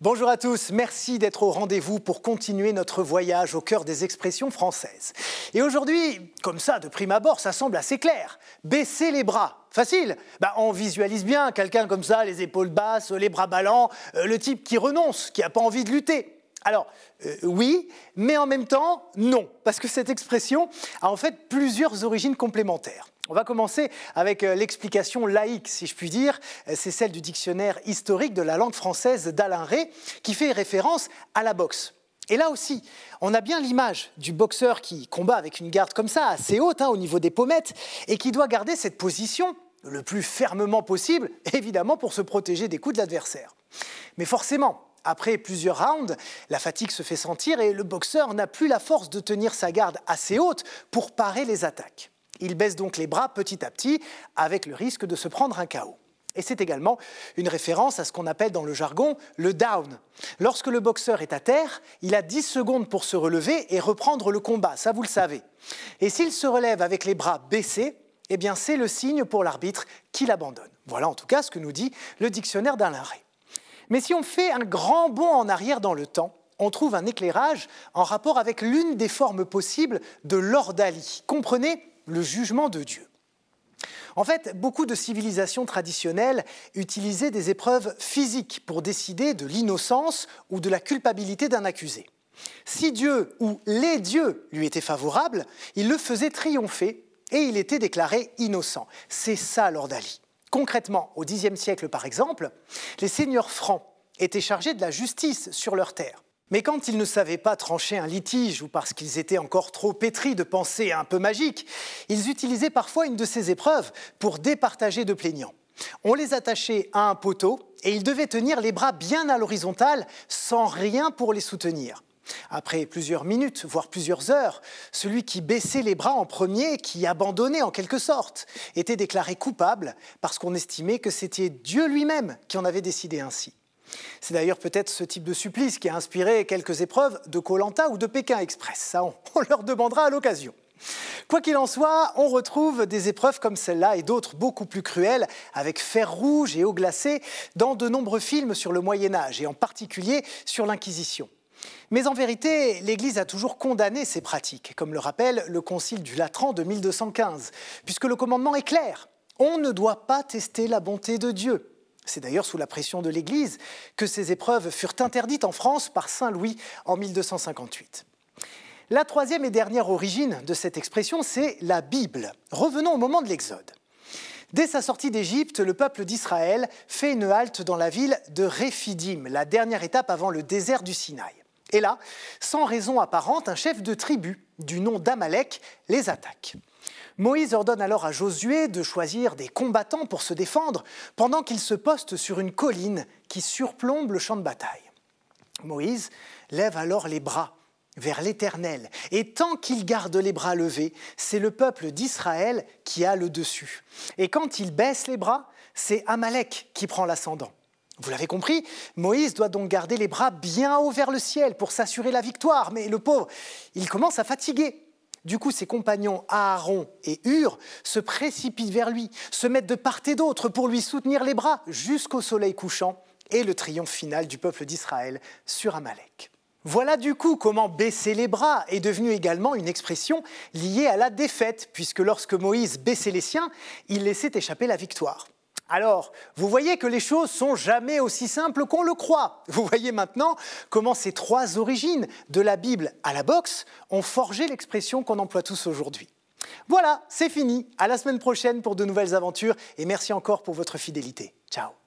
Bonjour à tous, merci d'être au rendez-vous pour continuer notre voyage au cœur des expressions françaises. Et aujourd'hui, comme ça, de prime abord, ça semble assez clair. Baisser les bras, facile. On visualise bien quelqu'un comme ça, les épaules basses, les bras ballants, le type qui renonce, qui n'a pas envie de lutter. Alors, oui, mais en même temps, non, parce que cette expression a en fait plusieurs origines complémentaires. On va commencer avec l'explication laïque, si je puis dire. C'est celle du dictionnaire historique de la langue française d'Alain Rey, qui fait référence à la boxe. Et là aussi, on a bien l'image du boxeur qui combat avec une garde comme ça, assez haute, au niveau des pommettes, et qui doit garder cette position le plus fermement possible, évidemment pour se protéger des coups de l'adversaire. Mais forcément, après plusieurs rounds, la fatigue se fait sentir et le boxeur n'a plus la force de tenir sa garde assez haute pour parer les attaques. Il baisse donc les bras petit à petit, avec le risque de se prendre un KO. Et c'est également une référence à ce qu'on appelle dans le jargon le down. Lorsque le boxeur est à terre, il a 10 secondes pour se relever et reprendre le combat, ça vous le savez. Et s'il se relève avec les bras baissés, eh bien c'est le signe pour l'arbitre qu'il abandonne. Voilà en tout cas ce que nous dit le dictionnaire d'Alain Rey. Mais si on fait un grand bond en arrière dans le temps, on trouve un éclairage en rapport avec l'une des formes possibles de l'ordalie. Comprenez le jugement de Dieu. En fait, beaucoup de civilisations traditionnelles utilisaient des épreuves physiques pour décider de l'innocence ou de la culpabilité d'un accusé. Si Dieu ou les dieux lui étaient favorables, il le faisait triompher et il était déclaré innocent. C'est ça l'ordalie. Concrètement, au Xe siècle par exemple, les seigneurs francs étaient chargés de la justice sur leurs terres. Mais quand ils ne savaient pas trancher un litige ou parce qu'ils étaient encore trop pétris de pensées un peu magiques, ils utilisaient parfois une de ces épreuves pour départager de plaignants. On les attachait à un poteau et ils devaient tenir les bras bien à l'horizontale sans rien pour les soutenir. Après plusieurs minutes, voire plusieurs heures, celui qui baissait les bras en premier, qui abandonnait en quelque sorte, était déclaré coupable parce qu'on estimait que c'était Dieu lui-même qui en avait décidé ainsi. C'est d'ailleurs peut-être ce type de supplice qui a inspiré quelques épreuves de Koh-Lanta ou de Pékin Express. Ça, on leur demandera à l'occasion. Quoi qu'il en soit, on retrouve des épreuves comme celle-là et d'autres beaucoup plus cruelles, avec fer rouge et eau glacée, dans de nombreux films sur le Moyen-Âge, et en particulier sur l'Inquisition. Mais en vérité, l'Église a toujours condamné ces pratiques, comme le rappelle le Concile du Latran de 1215, puisque le commandement est clair. On ne doit pas tester la bonté de Dieu. C'est d'ailleurs sous la pression de l'Église que ces épreuves furent interdites en France par Saint Louis en 1258. La troisième et dernière origine de cette expression, c'est la Bible. Revenons au moment de l'Exode. Dès sa sortie d'Égypte, le peuple d'Israël fait une halte dans la ville de Réphidim, la dernière étape avant le désert du Sinaï. Et là, sans raison apparente, un chef de tribu du nom d'Amalek les attaque. Moïse ordonne alors à Josué de choisir des combattants pour se défendre pendant qu'il se poste sur une colline qui surplombe le champ de bataille. Moïse lève alors les bras vers l'Éternel et tant qu'il garde les bras levés, c'est le peuple d'Israël qui a le dessus. Et quand il baisse les bras, c'est Amalek qui prend l'ascendant. Vous l'avez compris, Moïse doit donc garder les bras bien haut vers le ciel pour s'assurer la victoire, mais le pauvre, il commence à fatiguer. Du coup, ses compagnons Aaron et Hur se précipitent vers lui, se mettent de part et d'autre pour lui soutenir les bras jusqu'au soleil couchant et le triomphe final du peuple d'Israël sur Amalek. Voilà du coup comment baisser les bras est devenu également une expression liée à la défaite, puisque lorsque Moïse baissait les siens, il laissait échapper la victoire. Alors, vous voyez que les choses sont jamais aussi simples qu'on le croit. Vous voyez maintenant comment ces trois origines, de la Bible à la boxe, ont forgé l'expression qu'on emploie tous aujourd'hui. Voilà, c'est fini. À la semaine prochaine pour de nouvelles aventures et merci encore pour votre fidélité. Ciao.